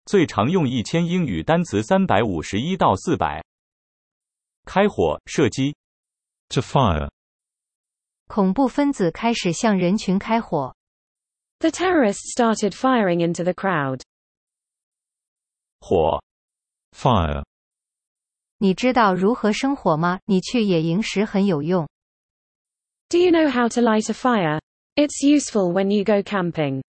最常用1000英语单词351到400。开火，射击。 To fire. 恐怖分子开始向人群开火。 The terrorists started firing into the crowd. 火。 Fire. 你知道如何生火吗？你去野营时很有用。 Do you know how to light a fire? It's useful when you go camping.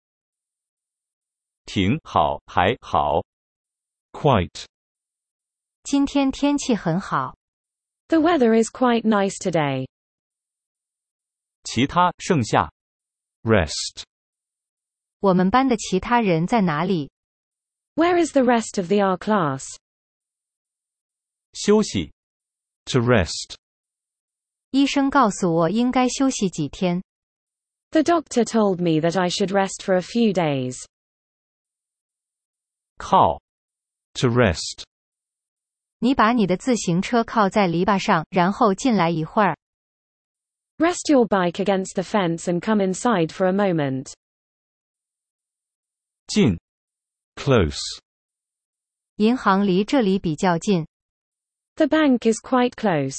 挺好，还好。 Quite. 今天天气很好。 The weather is quite nice today. 其他，剩下。 Rest. 我们班的其他人在哪里？ Where is the rest of the R class? 休息。 To rest. 医生告诉我应该休息几天。 The doctor told me that I should rest for a few days. 靠。 To rest. 你把你的自行车靠在篱笆上，然后进来一会儿。 Rest your bike against the fence and come inside for a moment. 近。 Close. 银行离这里比较近。 The bank is quite close.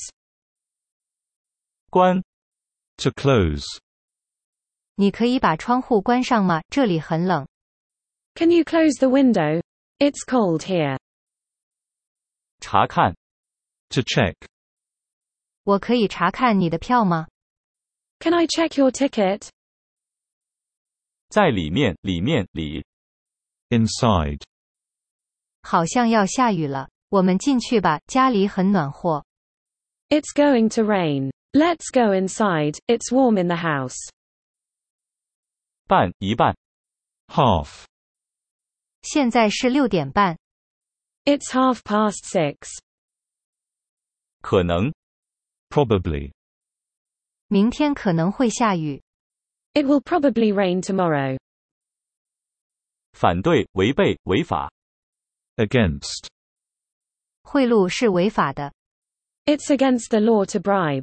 关。 To close. 你可以把窗户关上吗？这里很冷。 Can you close the window? It's cold here. 查看。 To check. 我可以查看你的票吗？ Can I check your ticket? 在里面，里。 Inside. 好像要下雨了，我们进去吧，家里很暖和。 It's going to rain. Let's go inside, it's warm in the house. 一半。 Half. 现在是6点半。 It's 6:30. 可能。 Probably. 明天可能会下雨。 It will probably rain tomorrow. 反对，违背，违法。 Against. 贿赂是违法的。 It's against the law to bribe.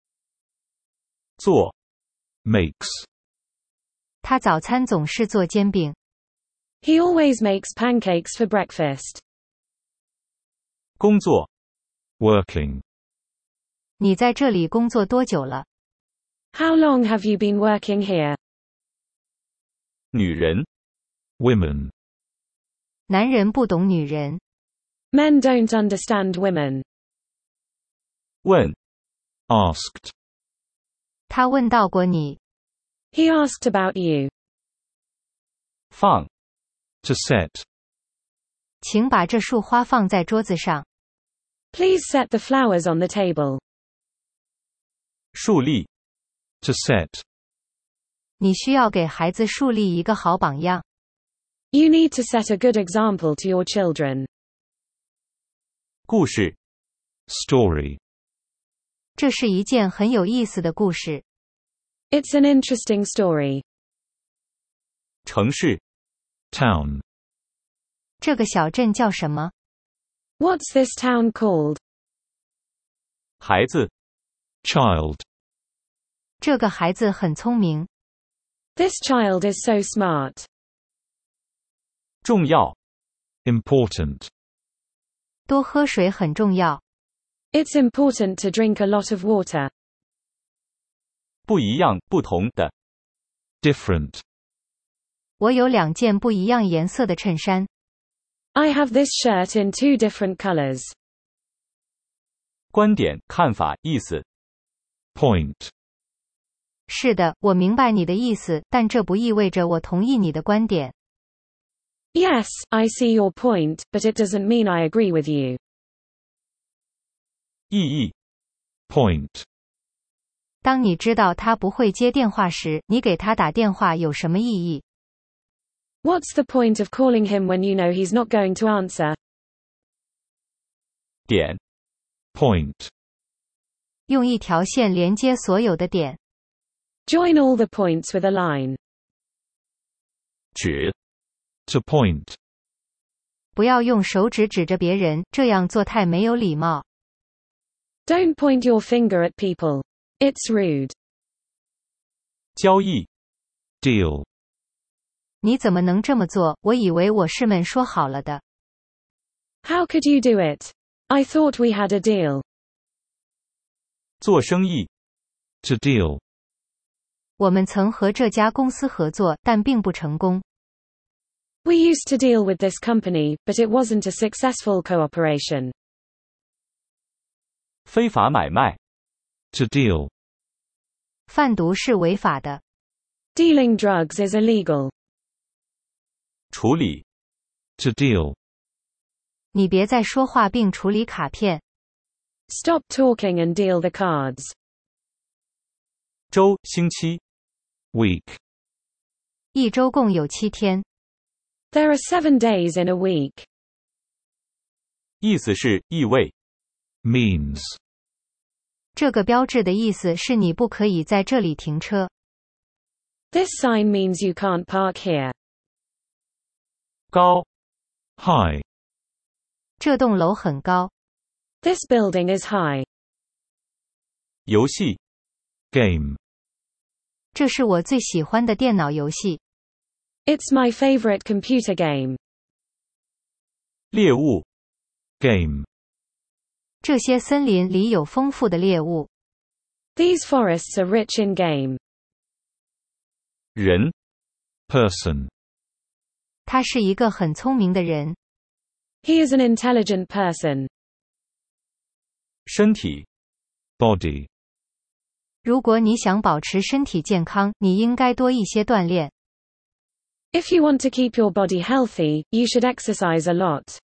做。 Makes. 他早餐总是做煎饼。 He always makes pancakes for breakfast. 工作。 Working. 你在这里工作多久了？ How long have you been working here? 女人。 Women. 男人不懂女人。 Men don't understand women. 问。 Asked. 他问到过你。 He asked about you. 放。 To set. 请把这束花放在桌子上。 Please set the flowers on the table. 树立。 To set. 你需要给孩子树立一个好榜样。 You need to set a good example to your children. 故事。 Story. 这是一件很有意思的故事。 It's an interesting story. 城市。 Town. 这个小镇叫什么？ What's this town called? 孩子。 Child. 这个孩子很聪明。 This child is so smart. 重要。 Important. 多喝水很重要。 It's important to drink a lot of water. 不一样，不同的。 Different. 我有2件不一样颜色的衬衫。 I have this shirt in 2 different colors. 观点、看法、意思。 Point. 是的，我明白你的意思，但这不意味着我同意你的观点。 Yes, I see your point, but it doesn't mean I agree with you. 意义。 Point. 当你知道他不会接电话时，你给他打电话有什么意义？ What's the point of calling him when you know he's not going to answer? 点。 Point. 用一条线连接所有的点。 Join all the points with a line. 指。 To point. 不要用手指指着别人，这样做太没有礼貌。 Don't point your finger at people. It's rude. 交易。 Deal. 你怎么能这么做？我以为我是们说好了的。 How could you do it? I thought we had a deal. 做生意， To deal. 我们曾和这家公司合作，但并不成功。 We used to deal with this company, but it wasn't a successful cooperation. 非法买卖， To deal. 贩毒是违法的。 Dealing drugs is illegal. 处理， To deal. 你别再说话并处理卡片。 Stop talking and deal the cards. 周，星期， Week. 一周共有7天。 There are 7 days in a week. 意思是意味， Means. 这个标志的意思是你不可以在这里停车。 This sign means you can't park here. 高， High. 这栋楼很高。 This building is high. 游戏， Game. 这是我最喜欢的电脑游戏。 It's my favorite computer game. 猎物， Game. 这些森林里有丰富的猎物。 These forests are rich in game. 人， Person. 他是一个很聪明的人。 He is an intelligent person. 身体， Body. 如果你想保持身体健康，你应该多一些锻炼。 If you want to keep your body healthy, you should exercise a lot.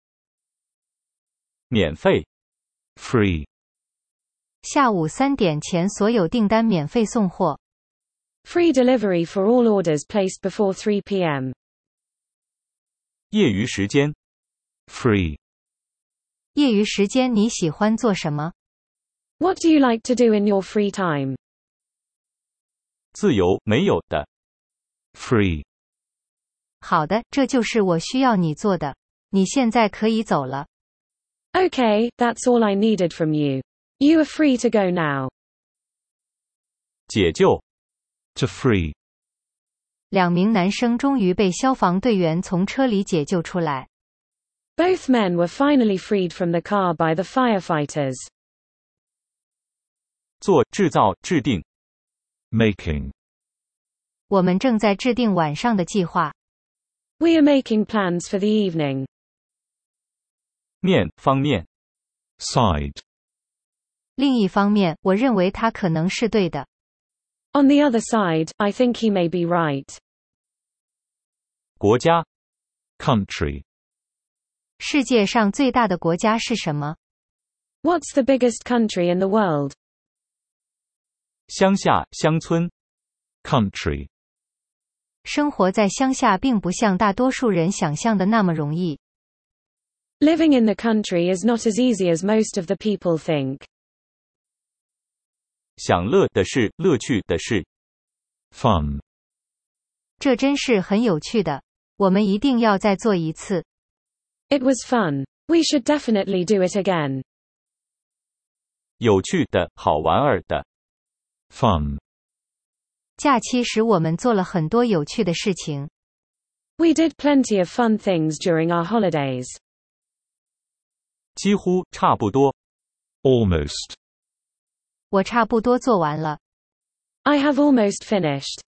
免费， Free. 下午3点前所有订单免费送货。 Free delivery for all orders placed before 3 p.m. 业余时间， Free. 业余时间你喜欢做什么？ What do you like to do in your free time? 自由，没有的， Free. 好的，这就是我需要你做的。你现在可以走了。 Okay, that's all I needed from you. You are free to go now. 解救， To free. 2名男生终于被消防队员从车里解救出来。 Both men were finally freed from the car by the firefighters. 做，制造，制定， Making. 我们正在制定晚上的计划。 We are making plans for the evening. 面，方面， Side. 另一方面，我认为他可能是对的。 On the other side, I think he may be right. 国家， Country. 世界上最大的国家是什么？ What's the biggest country in the world? 乡下，乡村， Country. 生活在乡下并不像大多数人想象的那么容易。 Living in the country is not as easy as most of the people think. 享乐的事，乐趣的事， Fun. 这真是很有趣的。我们一定要再做一次。 It was fun. We should definitely do it again. 有趣的，好玩儿的， Fun. 假期时我们做了很多有趣的事情。 We did plenty of fun things during our holidays. 几乎，差不多， Almost. 我差不多做完了。 I have almost finished.